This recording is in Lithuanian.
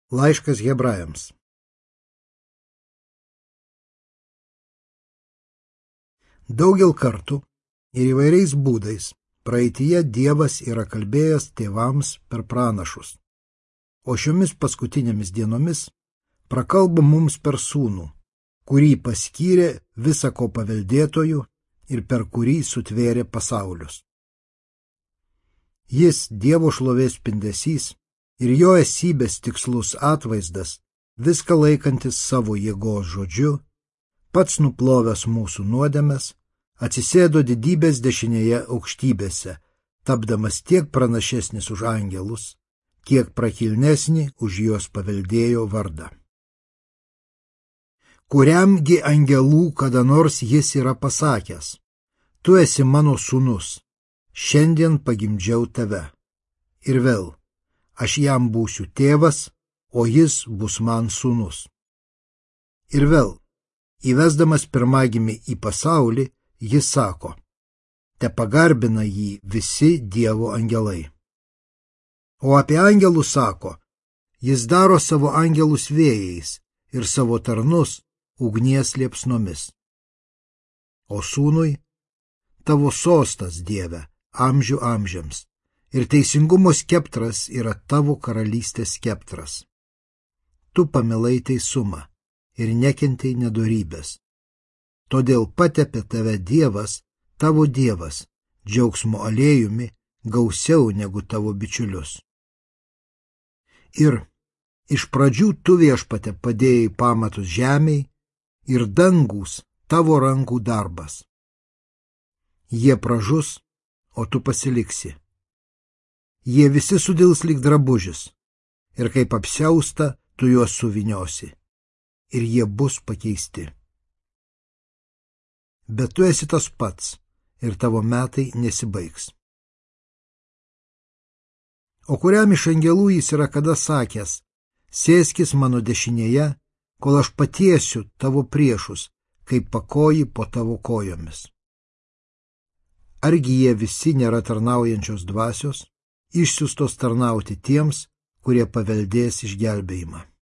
Laiškas Hebrajams. Daugel kartų ir įvairiais būdais praeityje Dievas yra kalbėjęs tėvams per pranašus, o šiomis paskutinėmis dienomis prakalba mums per Sūnų, kurį paskyrė visa ko paveldėtojų ir per kurį sutvėrė pasaulius. Jis Dievo šlovės spindesys ir jo esybės tikslus atvaizdas, viską laikantis savo jėgos žodžiu, pats nuplovęs mūsų nuodėmes, atsisėdo didybės dešinėje aukštybėse, tapdamas tiek pranašesnis už angelus, kiek prakilnesnį už juos paveldėjo vardą. Kuriamgi angelų kada nors jis yra pasakęs: tu esi mano sūnus, šiandien pagimdžiau tave. Ir vėl, aš jam būsiu tėvas, o jis bus man sūnus. Ir vėl, įvesdamas pirmagimį į pasaulį, jis sako: te pagarbina jį visi Dievo angelai. O apie angelus sako: jis daro savo angelus vėjais ir savo tarnus ugnies liepsnomis. O sūnui: tavo sostas, Dieve, amžių amžiams, ir teisingumo skeptras yra tavo karalystės skeptras. Tu pamilai teisumą ir nekentei nedorybės. Todėl patepė tave Dievas, tavo Dievas, džiaugsmo aliejumi gausiau negu tavo bičiulius. Ir iš pradžių tu, Viešpatie, padėjai pamatus žemei ir dangus tavo rankų darbas. Jie pražus, o tu pasiliksi. Jie visi sudils lyg drabužis, ir kaip apsiausta tu juos suviniosi, ir jie bus pakeisti. Bet tu esi tas pats, ir tavo metai nesibaigs. O kuriam iš angelų jis yra kada sakęs: sėskis mano dešinėje, kol aš patiesiu tavo priešus, kaip pakoji po tavo kojomis. Argi jie visi nėra tarnaujančios dvasios, išsiųstos tarnauti tiems, kurie paveldės išgelbėjimą.